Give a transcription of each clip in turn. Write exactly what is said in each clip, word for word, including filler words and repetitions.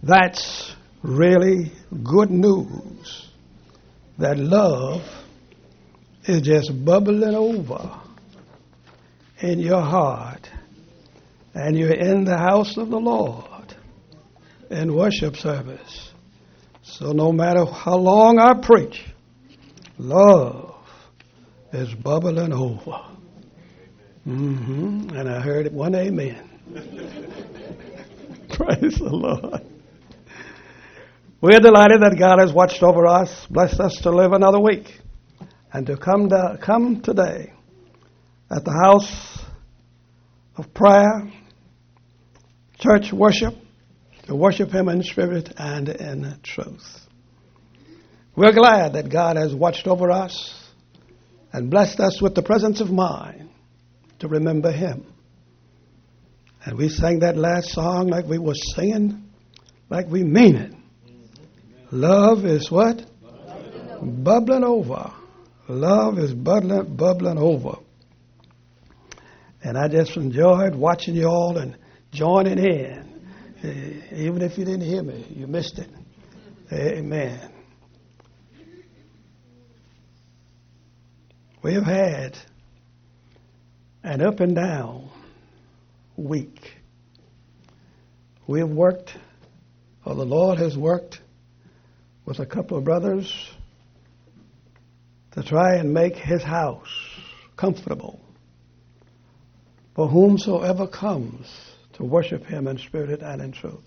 That's really good news, that love is just bubbling over in your heart, and you're in the house of the Lord in worship service. So no matter how long I preach, love is bubbling over. Mm-hmm. And I heard it one amen. Praise the Lord. We're delighted that God has watched over us, blessed us to live another week, and to come to, come today at the house of prayer, church worship, to worship Him in spirit and in truth. We're glad that God has watched over us and blessed us with the presence of mind to remember Him. And we sang that last song like we were singing, like we mean it. Love is what? Bubbling, bubbling over. Love is bubbling, bubbling over. And I just enjoyed watching you all and joining in. Even if you didn't hear me, you missed it. Amen. We have had an up and down week. We have worked, or the Lord has worked, with a couple of brothers to try and make His house comfortable for whomsoever comes to worship Him in spirit and in truth.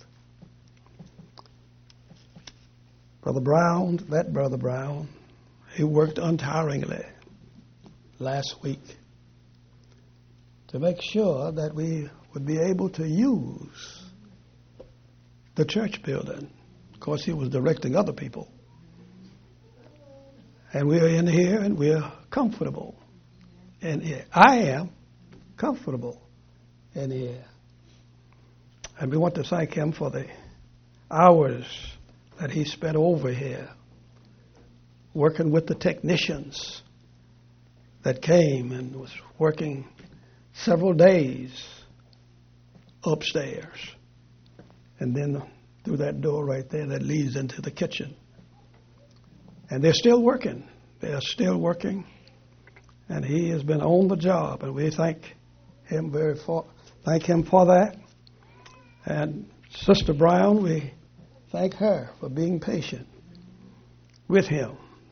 Brother Brown, that Brother Brown, he worked untiringly last week to make sure that we would be able to use the church building. Of course, he was directing other people. And we're in here and we're comfortable in here. I am comfortable in here. And we want to thank him for the hours that he spent over here working with the technicians that came and was working several days upstairs. And then through that door right there that leads into the kitchen. And they're still working. They're still working. And he has been on the job, and we thank him very for thank him for that. And Sister Brown, we thank her for being patient with him.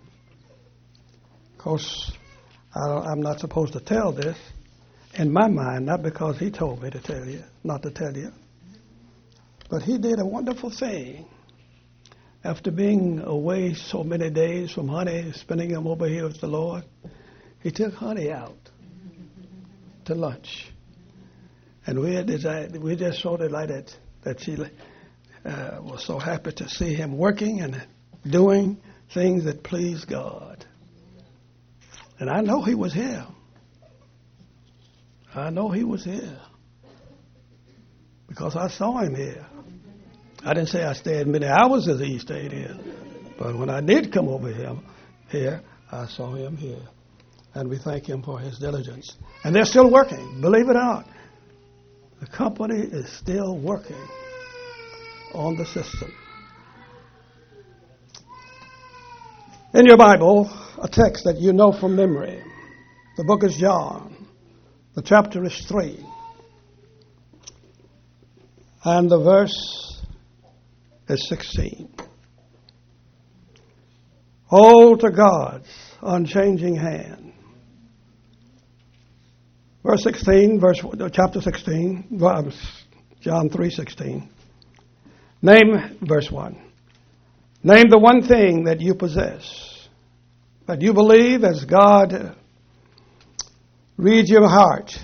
Of course, I don't, I'm not supposed to tell this in my mind, not because he told me to tell you, not to tell you. But he did a wonderful thing. After being away so many days from Honey, spending them over here with the Lord, he took Honey out to lunch. And we had desired, we just so delighted that she uh, was so happy to see him working and doing things that pleased God. And I know he was here. I know he was here because I saw him here. I didn't say I stayed many hours as he stayed here, but when I did come over here, here, I saw him here. And we thank him for his diligence. And they're still working, believe it or not. The company is still working on the system. In your Bible, a text that you know from memory. The book is John. The chapter is three. And the verse is sixteen. Hold to God's unchanging hand. Verse sixteen, verse chapter sixteen, John three sixteen. Name verse one. Name the one thing that you possess, that you believe as God reads your heart,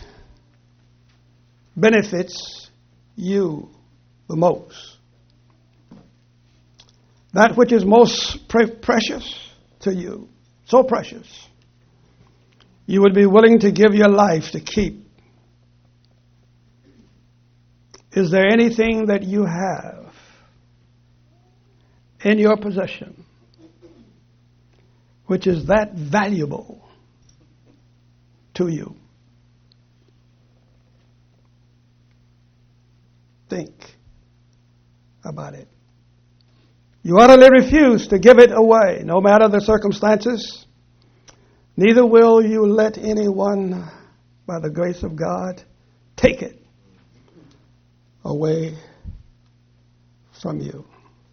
benefits you the most. That which is most pre- precious to you, so precious, you would be willing to give your life to keep. Is there anything that you have in your possession which is that valuable to you? Think about it. You utterly refuse to give it away, no matter the circumstances. Neither will you let anyone, by the grace of God, take it away from you.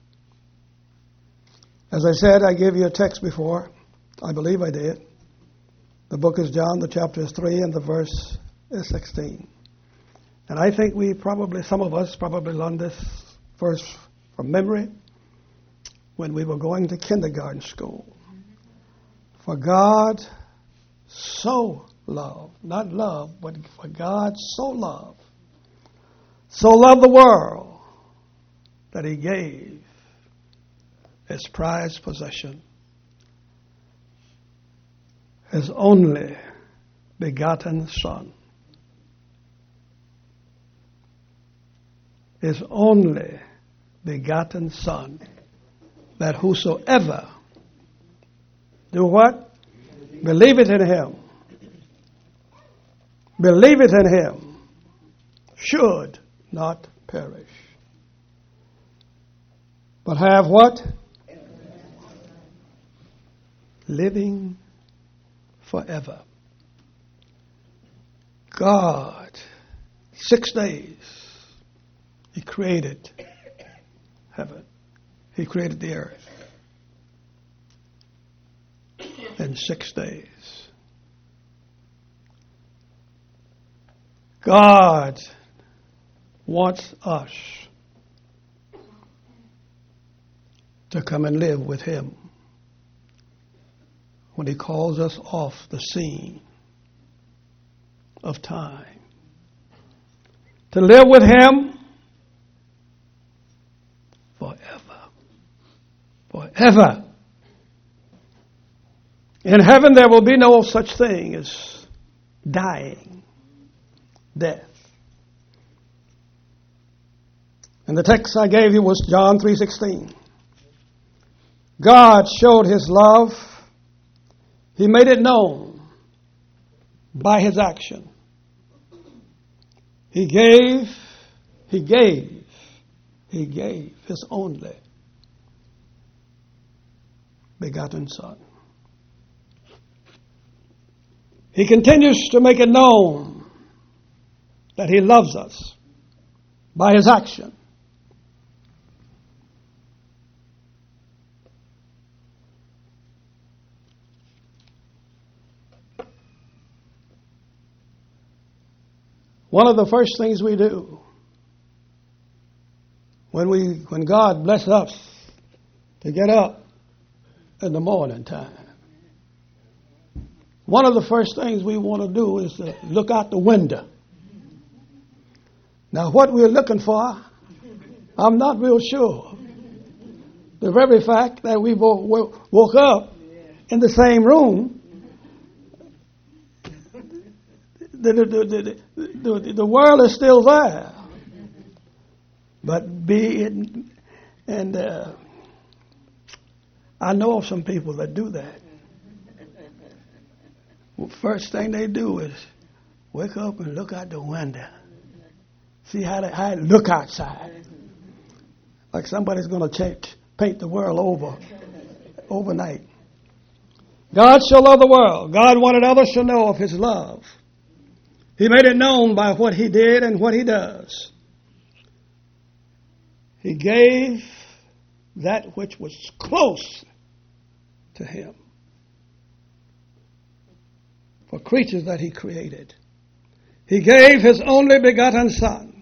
As I said, I gave you a text before. I believe I did. The book is John, the chapter is three, and the verse is sixteen. And I think we probably, some of us probably learned this verse from memory when we were going to kindergarten school. For God so loved, not love, but for God so loved, so loved the world that he gave his prized possession, his only begotten Son. His only begotten Son, that whosoever do what? Believe it in him. Believe it in him. Should not perish. But have what? Living forever. God, six days, he created heaven. He created the earth in six days. God wants us to come and live with him when he calls us off the scene of time. To live with him forever. Forever. In heaven there will be no such thing as dying, death. And the text I gave you was John three sixteen. God showed his love. He made it known by his action. He gave, he gave, he gave his only begotten Son. He continues to make it known that he loves us by his action. One of the first things we do when we when God blesses us to get up in the morning time, one of the first things we want to do is to look out the window. Now, what we're looking for, I'm not real sure. The very fact that we woke up in the same room, the, the, the, the, the, the world is still there. But be it, and uh, I know of some people that do that. Well, first thing they do is wake up and look out the window. See how they, how they look outside. Like somebody's going to paint the world over overnight. God so loved the world. God wanted others to know of his love. He made it known by what he did and what he does. He gave that which was close to him for creatures that he created. He gave his only begotten Son.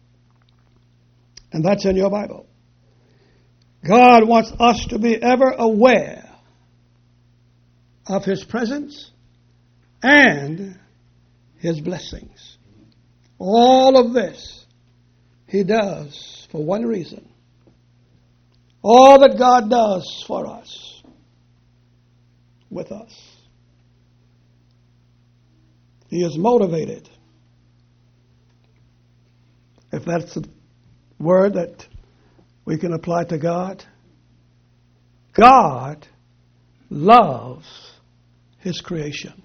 And that's in your Bible. God wants us to be ever aware of his presence and his blessings. All of this he does for one reason. All that God does for us, with us, he is motivated. If that's the word that we can apply to God, God loves his creation.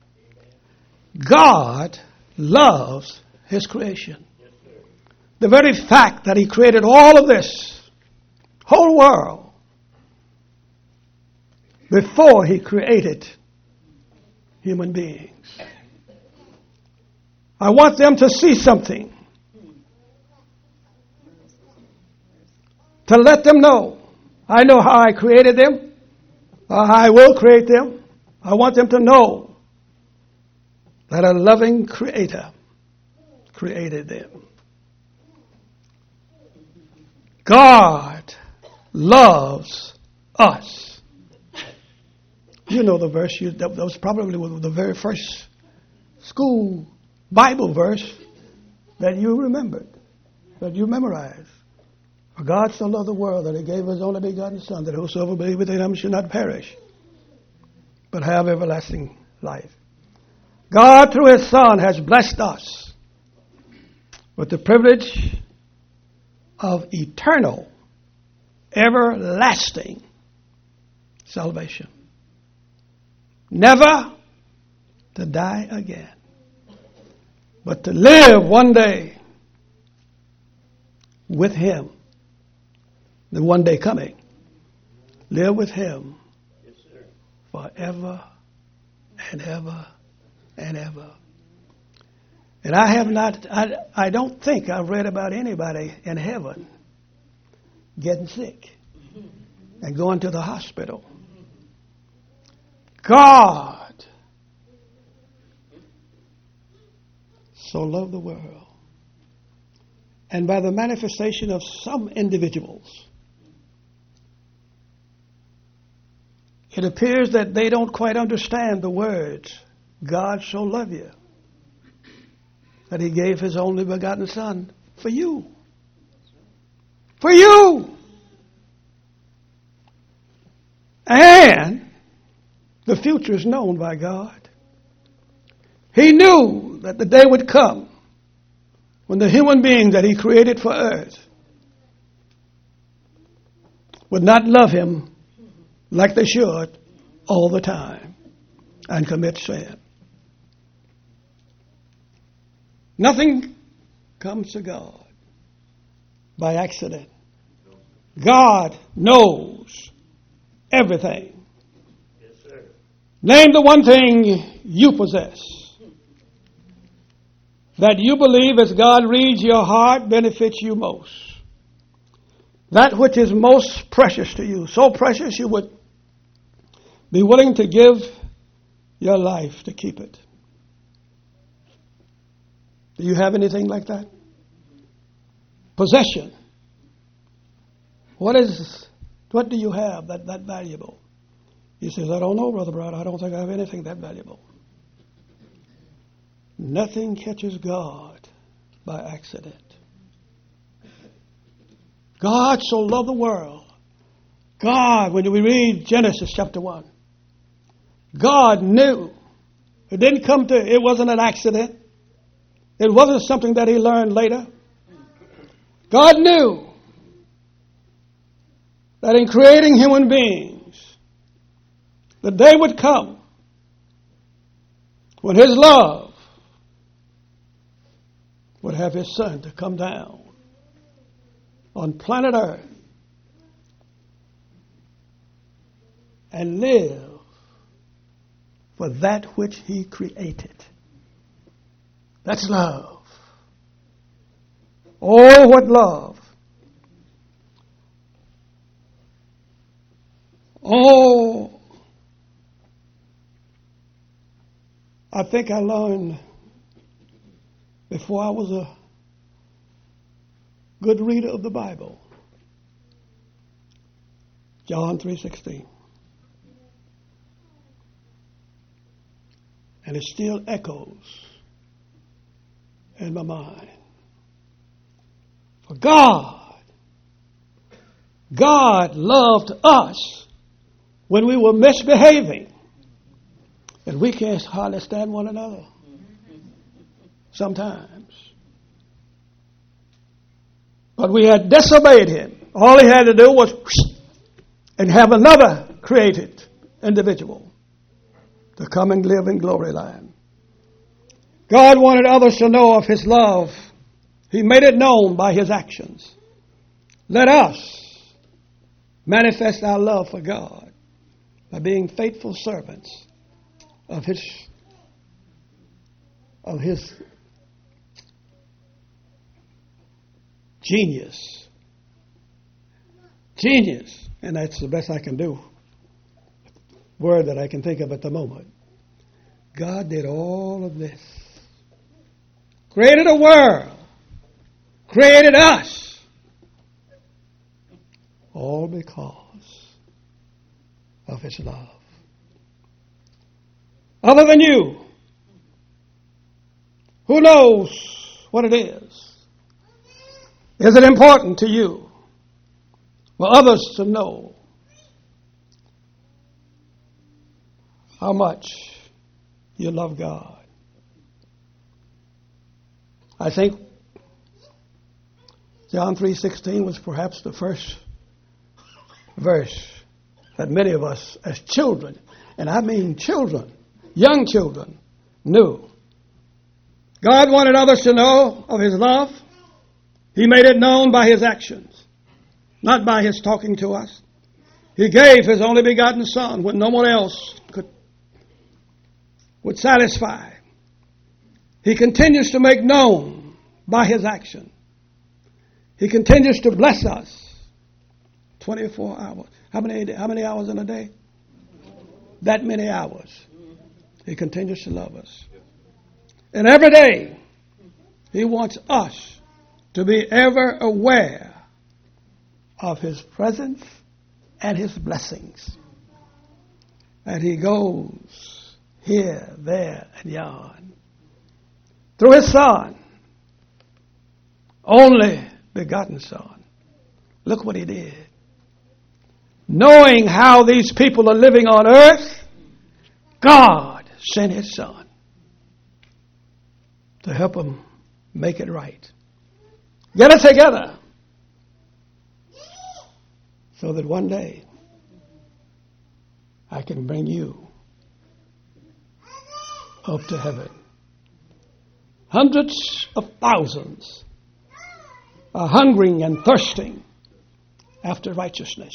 God loves his creation. The very fact that he created all of this whole world before he created human beings. I want them to see something, to let them know. I know how I created them, how I will create them. I want them to know that a loving Creator created them. God loves us. You know the verse. You, that was probably the very first school Bible verse that you remembered, that you memorized. For God so loved the world that he gave his only begotten Son, that whosoever believeth in him should not perish, but have everlasting life. God, through his Son, has blessed us with the privilege of eternal, everlasting salvation. Never to die again, but to live one day with him. The one day coming. Live with him yes, sir. Forever and ever and ever. And I have not, I, I don't think I've read about anybody in heaven getting sick and going to the hospital. God so loved the world. And by the manifestation of some individuals, it appears that they don't quite understand the words, God so loved you, that he gave his only begotten Son for you. For you. And the future is known by God. He knew that the day would come when the human beings that he created for earth would not love him like they should all the time and commit sin. Nothing comes to God by accident. God knows everything. Yes, sir. Name the one thing you possess that you believe, as God reads your heart, benefits you most. That which is most precious to you. So precious you would be willing to give your life to keep it. Do you have anything like that? Possession. What is, what do you have that, that valuable? He says, I don't know, Brother Brown. I don't think I have anything that valuable. Nothing catches God by accident. God so loved the world. God, when we read Genesis chapter one, God knew. It didn't come to, it wasn't an accident. It wasn't something that he learned later. God knew that in creating human beings, the day would come when his love would have his Son to come down on planet Earth and live for that which he created. That's love. Oh, what love. Oh, I think I learned before I was a good reader of the Bible. John three sixteen. And it still echoes in my mind. For God, God loved us when we were misbehaving. And we can't hardly stand one another sometimes. But we had disobeyed him. All he had to do was and have another created individual to come and live in glory land. God wanted others to know of his love. He made it known by his actions. Let us manifest our love for God by being faithful servants of his of his genius. Genius. And that's the best I can do. Word that I can think of at the moment. God did all of this. Created a world. Created us. All because of his love. Other than you, who knows what it is? Is it important to you for others to know how much you love God? I think John three sixteen was perhaps the first verse that many of us as children, and I mean children, young children, knew. God wanted others to know of his love. He made it known by his actions, not by his talking to us. He gave his only begotten Son when no one else could would satisfy. He continues to make known by his action. He continues to bless us twenty-four hours. How many, how many hours in a day? That many hours. He continues to love us. And every day, he wants us to be ever aware of his presence and his blessings. And he goes here, there, and yon. Through his Son, only begotten Son. Look what he did. Knowing how these people are living on earth, God sent his Son to help them make it right. Get it together so that one day I can bring you up to heaven. Hundreds of thousands are hungering and thirsting after righteousness.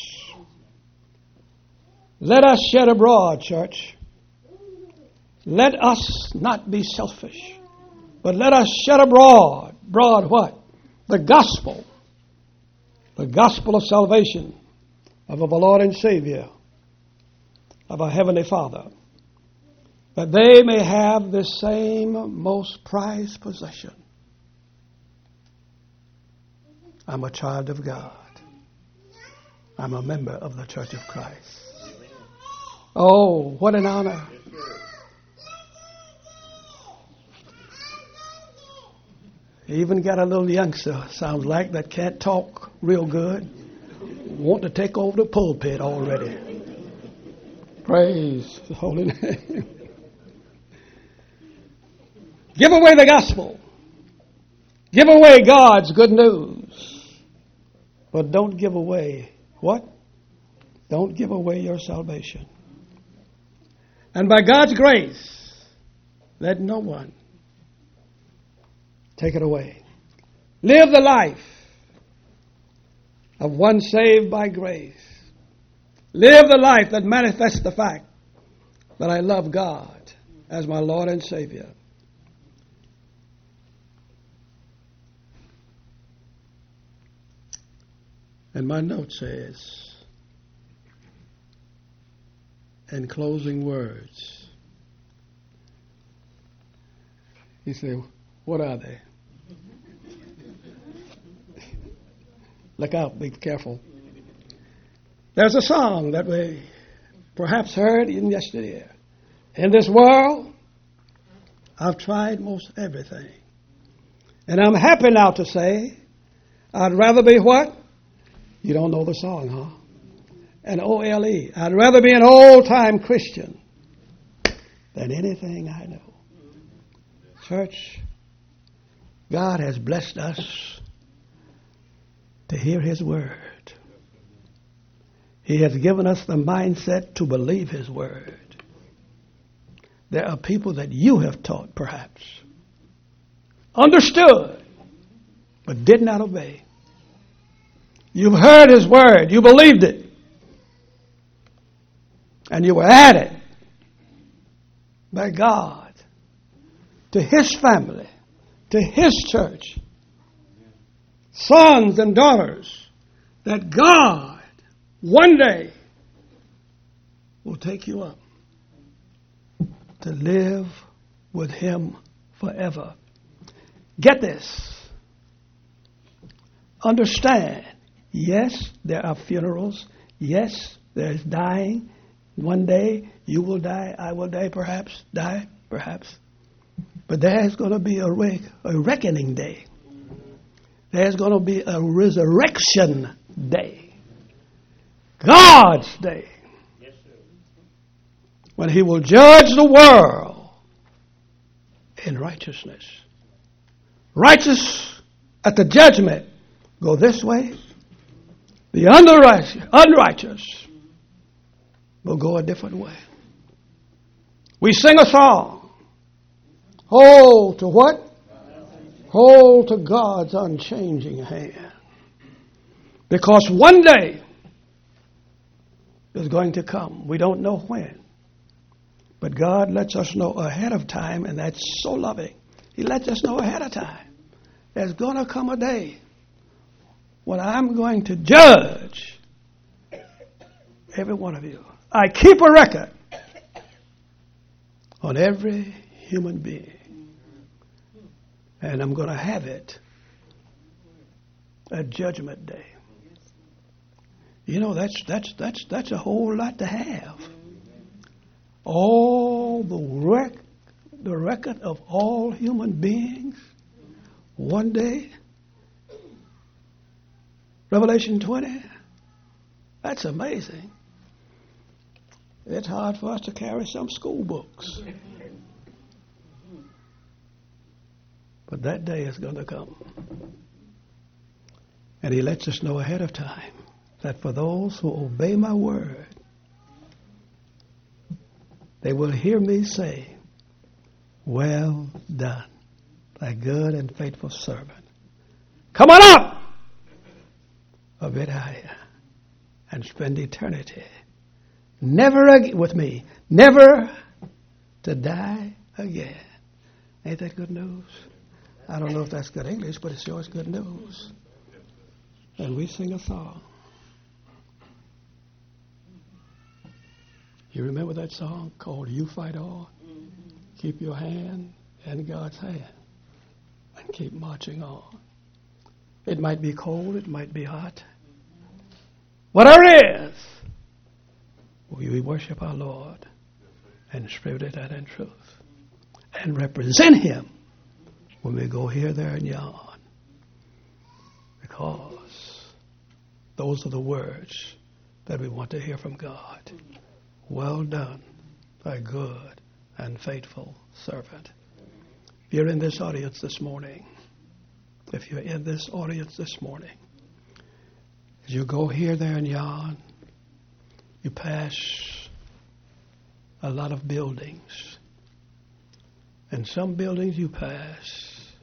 Let us shed abroad, church. Let us not be selfish, but let us shed abroad. Broad what? The gospel. The gospel of salvation of our Lord and Savior, of our Heavenly Father, that they may have the same most prized possession. I'm a child of God. I'm a member of the Church of Christ. Oh, what an honor. Even got a little youngster, sounds like, that can't talk real good. Want to take over the pulpit already. Praise the holy name. Give away the gospel. Give away God's good news. But don't give away what? Don't give away your salvation. And by God's grace, let no one take it away. Live the life of one saved by grace. Live the life that manifests the fact that I love God as my Lord and Savior. And my note says, in closing words, he said, what are they? Look out, be careful. There's a song that we perhaps heard even yesterday. In this world, I've tried most everything. And I'm happy now to say, I'd rather be what? You don't know the song, huh? An O L E. I'd rather be an old-time Christian than anything I know. Church, God has blessed us to hear his word. He has given us the mindset to believe his word. There are people that you have taught, perhaps, understood, but did not obey. You've heard his word. You believed it. And you were added by God to His family, to His church. Sons and daughters that God one day will take you up to live with Him forever. Get this. Understand. Yes, there are funerals. Yes, there is dying. One day you will die, I will die, perhaps, die, perhaps. But there's going to be a, re- a reckoning day. There's going to be a resurrection day. God's day. Yes, sir. When He will judge the world in righteousness. Righteous at the judgment go this way. The unrighteous, unrighteous will go a different way. We sing a song. Hold to what? Hold to God's unchanging hand. Because one day is going to come. We don't know when. But God lets us know ahead of time, and that's so loving. He lets us know ahead of time. There's going to come a day when I'm going to judge every one of you. I keep a record on every human being. And I'm going to have it at Judgment Day. You know, that's that's that's that's a whole lot to have. All the rec- the record of all human beings one day. Revelation twenty. That's amazing. It's hard for us to carry some school books. But that day is going to come. And He lets us know ahead of time that for those who obey my word, they will hear me say, well done, thy good and faithful servant. Come on up a bit higher and spend eternity. Never again with me, never to die again. Ain't that good news? I don't know if that's good English, but it's sure good news. And we sing a song. You remember that song called You Fight On? Keep your hand in God's hand and keep marching on. It might be cold, it might be hot. Whatever it is, we worship our Lord in spirit and in truth and represent Him when we go here, there, and yon. Because those are the words that we want to hear from God. Well done, thy good and faithful servant. If you're in this audience this morning, if you're in this audience this morning, as you go here, there, and yon, you pass a lot of buildings. And some buildings you pass,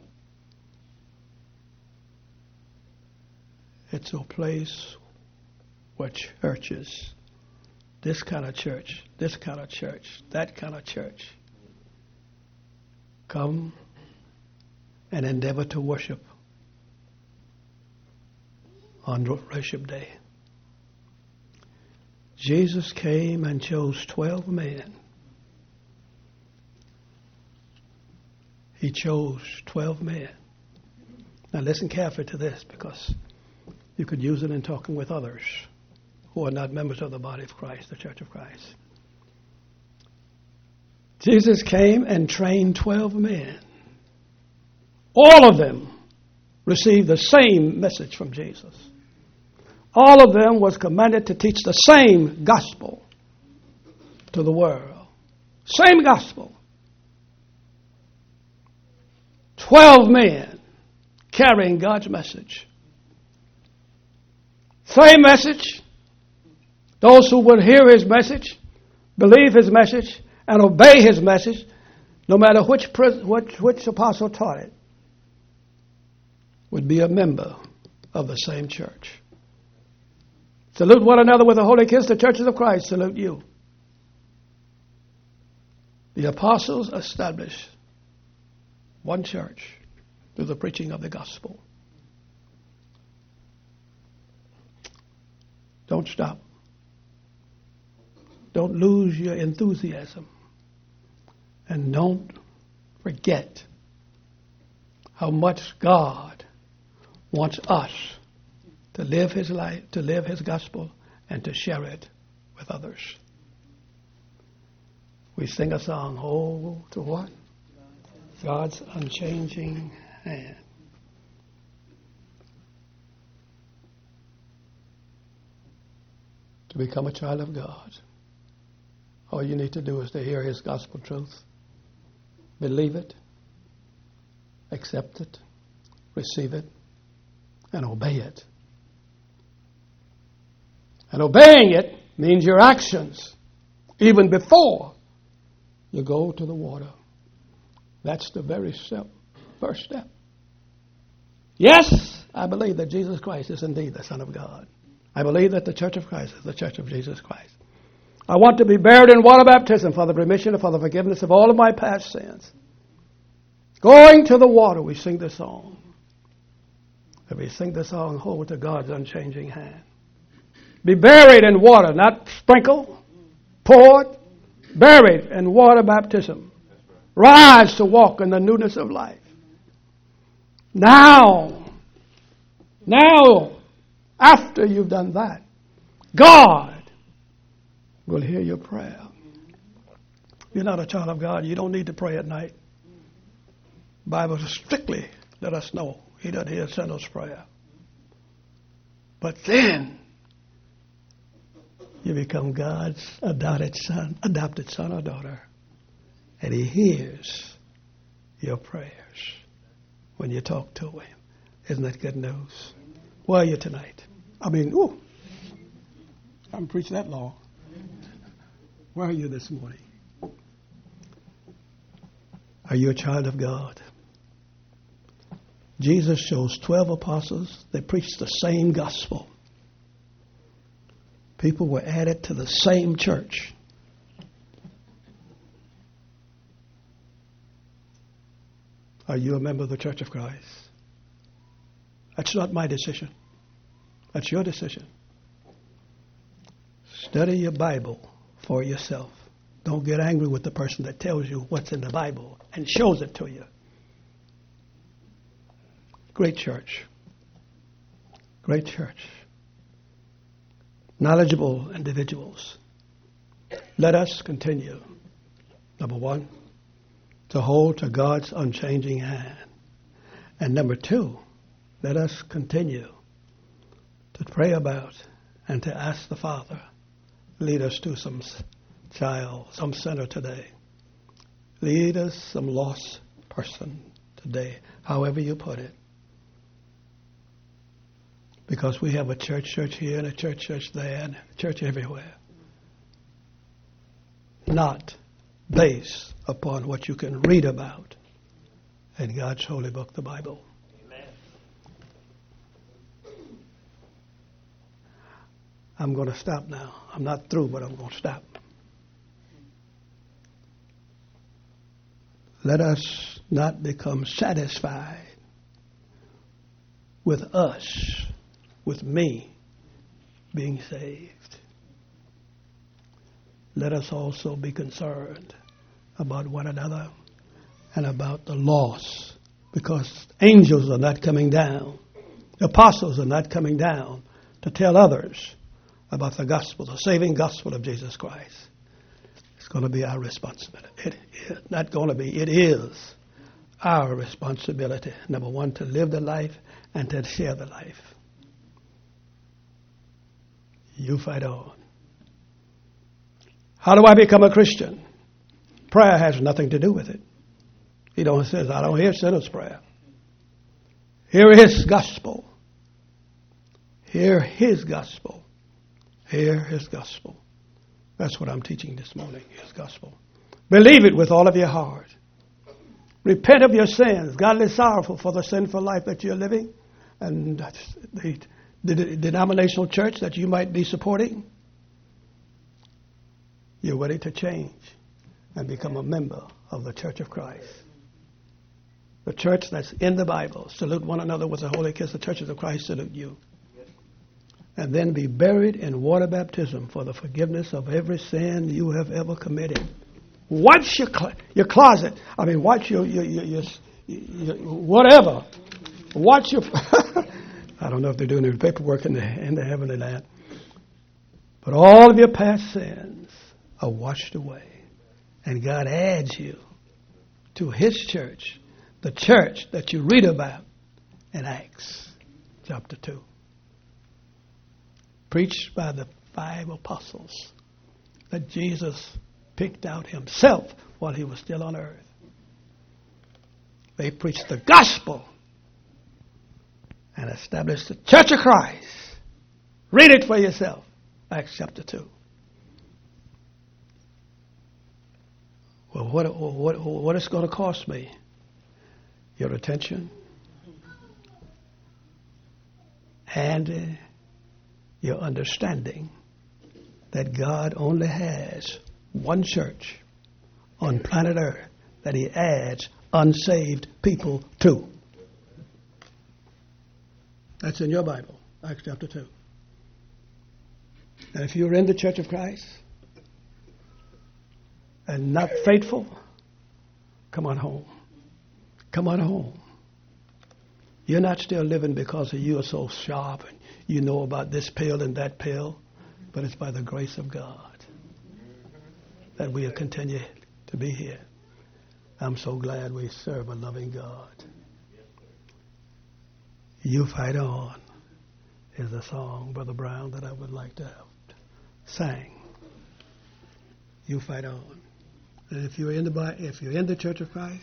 it's a place where churches, this kind of church, this kind of church, that kind of church, come and endeavor to worship on worship day. Jesus came and chose twelve men. He chose twelve men. Now listen carefully to this, because you could use it in talking with others who are not members of the body of Christ, the Church of Christ. Jesus came and trained twelve men. All of them received the same message from Jesus. All of them was commanded to teach the same gospel to the world. Same gospel. Twelve men carrying God's message. Same message. Those who would hear His message, believe His message, and obey His message, no matter which, which, which apostle taught it, would be a member of the same church. Salute one another with a holy kiss. The churches of Christ salute you. The apostles established one church through the preaching of the gospel. Don't stop. Don't lose your enthusiasm. And don't forget how much God wants us to live His life, to live His gospel, and to share it with others. We sing a song, oh, to what? God's unchanging hand. To become a child of God, all you need to do is to hear His gospel truth, believe it, accept it, receive it, and obey it. And obeying it means your actions, even before you go to the water. That's the very step, first step. Yes, I believe that Jesus Christ is indeed the Son of God. I believe that the Church of Christ is the Church of Jesus Christ. I want to be buried in water baptism for the remission and for the forgiveness of all of my past sins. Going to the water, we sing this song. And we sing this song, hold to God's unchanging hand. Be buried in water, not sprinkled, poured, buried in water baptism. Rise to walk in the newness of life. Now, now, after you've done that, God will hear your prayer. If you're not a child of God, you don't need to pray at night. The Bible strictly let us know He doesn't hear a sinner's prayer. But then you become God's adopted son, adopted son or daughter, and He hears your prayers when you talk to Him. Isn't that good news? Where are you tonight? I mean, ooh, I haven't preached that long. Where are you this morning? Are you a child of God? Jesus chose twelve apostles. They preached the same gospel. People were added to the same church. Are you a member of the Church of Christ? That's not my decision. That's your decision. Study your Bible for yourself. Don't get angry with the person that tells you what's in the Bible and shows it to you. Great church. Great church. Knowledgeable individuals. Let us continue, number one, to hold to God's unchanging hand. And number two, let us continue to pray about and to ask the Father, lead us to some child, some sinner today. Lead us some lost person today, however you put it. Because we have a church church here and a church church there and a church everywhere. Not based upon what you can read about in God's holy book, the Bible. Amen. I'm going to stop now. I'm not through, but I'm going to stop. Let us not become satisfied with us, with me being saved. Let us also be concerned about one another and about the lost, because angels are not coming down. The apostles are not coming down to tell others about the gospel, the saving gospel of Jesus Christ. It's going to be our responsibility. It is not going to be, it is our responsibility, number one, to live the life and to share the life. You fight on. How do I become a Christian? Prayer has nothing to do with it. He don't says, I don't hear sinners' prayer. Hear His gospel. Hear His gospel. Hear His gospel. That's what I'm teaching this morning, His gospel. Believe it with all of your heart. Repent of your sins, godly sorrowful for the sinful life that you're living, and the, the, the denominational church that you might be supporting. You're ready to change. and become a member of the Church of Christ. The church that's in the Bible. Salute one another with a holy kiss. The churches of Christ salute you. And then be buried in water baptism for the forgiveness of every sin you have ever committed. Watch your cl- your closet. I mean, watch your your, your, your, your whatever. Watch your. I don't know if they're doing their paperwork in the in the heavenly land. But all of your past sins are washed away, and God adds you to His church, the church that you read about in Acts chapter two. Preached by the five apostles that Jesus picked out Himself while He was still on earth. They preached the gospel and established the Church of Christ. Read it for yourself. Acts chapter two. Well, what what what is going to cost me? Your attention and uh, your understanding that God only has one church on planet Earth that He adds unsaved people to. That's in your Bible, Acts chapter two. And if you're in the Church of Christ and not faithful, come on home. Come on home. You're not still living because you are so sharp and you know about this pill and that pill, but it's by the grace of God that we continue to be here. I'm so glad we serve a loving God. You Fight On is a song, Brother Brown, that I would like to have sang. You fight on. And if you're in the if you're in the Church of Christ,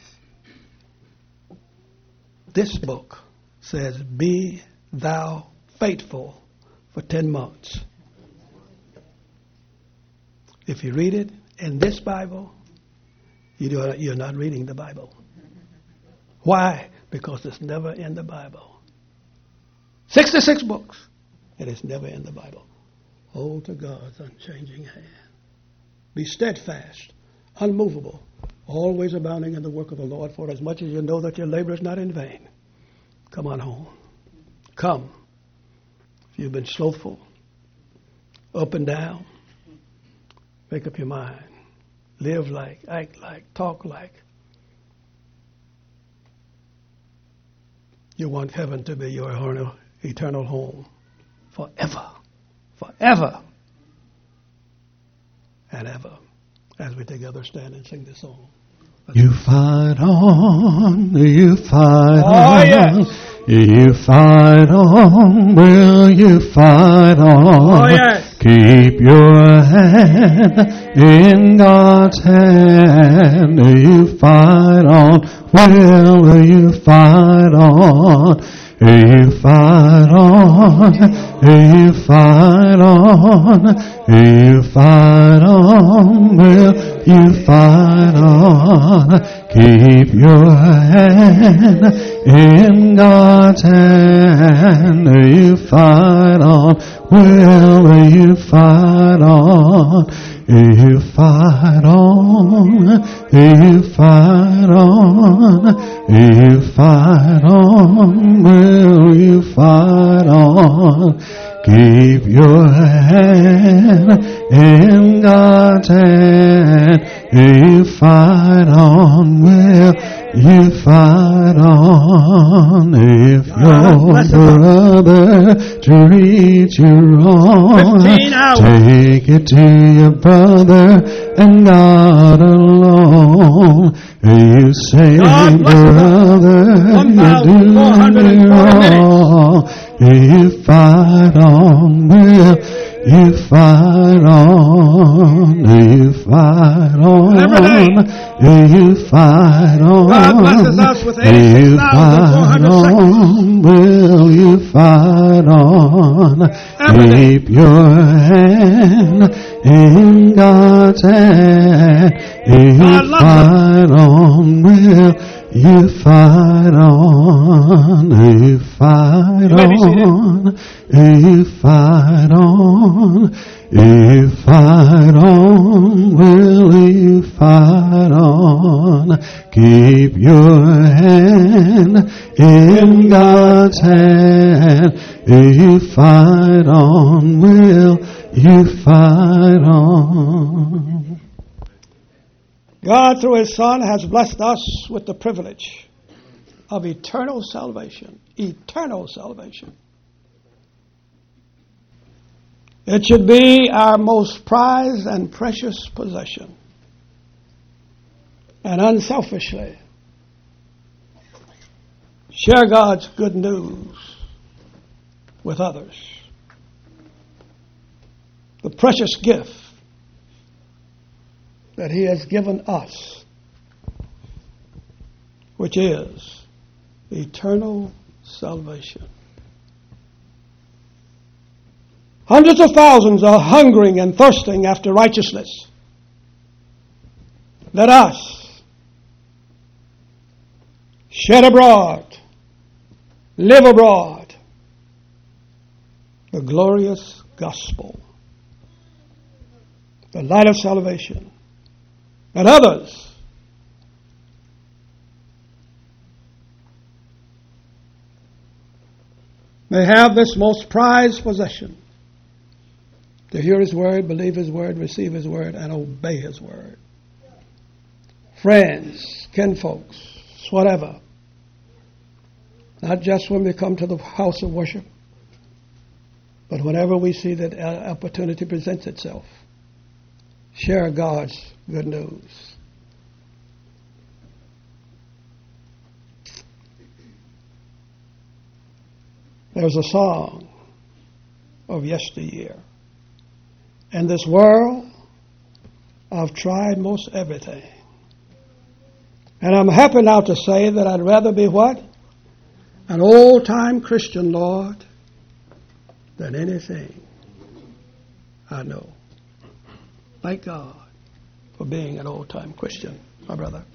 this book says, "Be thou faithful for ten months." If you read it in this Bible, you do, you're not reading the Bible. Why? Because it's never in the Bible. sixty-six books, and it's never in the Bible. Hold to God's unchanging hand. Be steadfast, unmovable, always abounding in the work of the Lord, for as much as you know that your labor is not in vain. Come on home. Come. If you've been slothful, up and down, make up your mind. Live like, act like, talk like. You want heaven to be your eternal, eternal home forever, forever and ever. As we together stand and sing this song. Let's you fight on, you fight oh, on, yes. You fight on, will you fight on? Oh, yes. Keep your hand in God's hand. You fight on, will you fight on? You fight on, you fight on, you fight on, will you fight on? Keep your hand in God's hand. You fight on, will you fight on? You fight on, you fight on, you fight on, will you fight on? Keep your hand in God's hand. You fight on, will you fight on? If your brother treats you wrong, take it to your brother and God alone. You say, brother, you're doing me wrong. You fight on, will you fight on? You fight on, you fight on. God blesses us with You eighty-six thousand four hundred fight seconds. on, will you fight on? Keep your hand in God's hand. You God loves fight on, will You fight on, you fight on, you fight on, you fight on, will you fight on? Keep your hand in God's hand. You fight on, will you fight on? God, through His Son, has blessed us with the privilege of eternal salvation. Eternal salvation. It should be our most prized and precious possession. And unselfishly share God's good news with others. The precious gift that He has given us, which is eternal salvation. Hundreds of thousands are hungering and thirsting after righteousness. Let us shed abroad, live abroad the glorious gospel, the light of salvation, that others may have this most prized possession, to hear His word, believe His word, receive His word, and obey His word. Friends, kinfolks, whatever, not just when we come to the house of worship, but whenever we see that opportunity presents itself, share God's good news. There's a song of yesteryear. In this world, I've tried most everything. And I'm happy now to say that I'd rather be what? An old-time Christian, Lord, than anything I know. Thank God for being an old-time Christian, my brother.